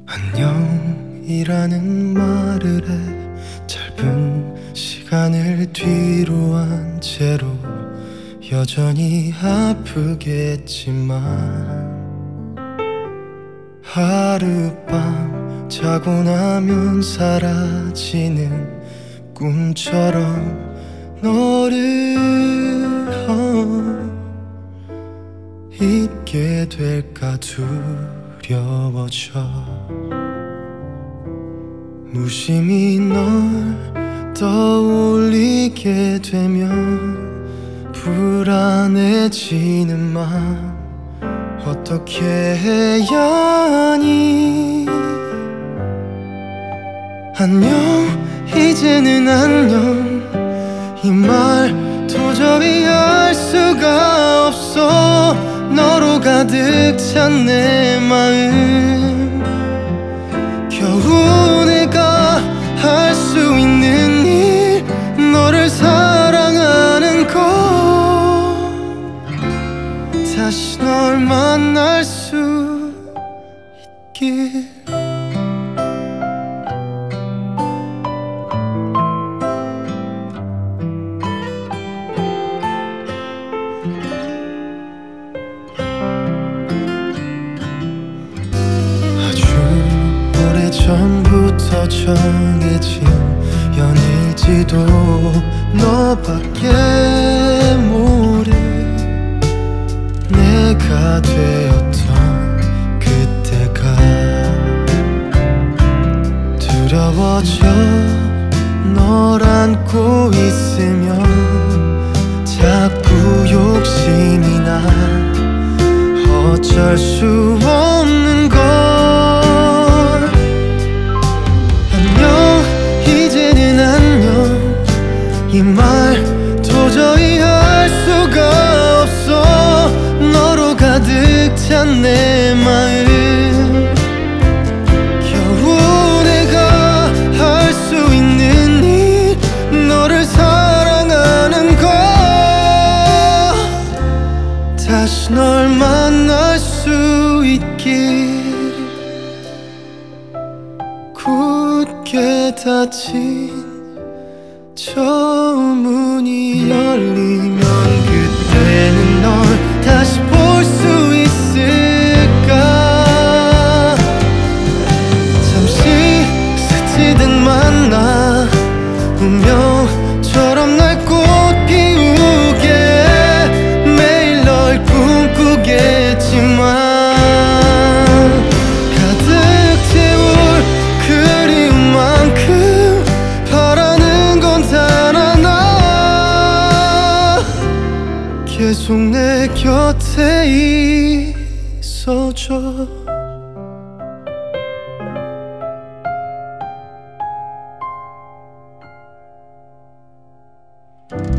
안녕이라는 말을 해 짧은 시간을 뒤로 한 채로 여전히 아프겠지만 하룻밤 자고 나면 사라지는 꿈처럼 너를 잊게 될까 두려워져. 무심히 널 떠올리게 되면 불안해지는 맘 어떻게 해야 하니. 안녕 이제는 안녕 이 말 도저히 할 수가 없어. 너로 가득 찬 내 마음 겨우 내가 할 수 있는 일 너를 사랑하는 것. 다시 널 만날 수 있길. 오래전부터 정해진 연일지도 너밖에 모를 내가 되었던 그때가 두려워져. 널 안고 있으면 자꾸 욕심이 나. 어쩔 수 없는 걸. 이 말 도저히 할 수가 없어. 너로 가득 찬 내 마음 겨우 내가 할 수 있는 일 너를 사랑하는 것. 다시 널 만날 수 있길. 굳게 닫힌 저 문이 열리면 그때는 널 다시 볼 수 있을까. 잠시 스치듯 만나 운명처럼 날 꽃 피우게 매일 널 꿈꾸겠지만 계속 내 곁에 있어줘.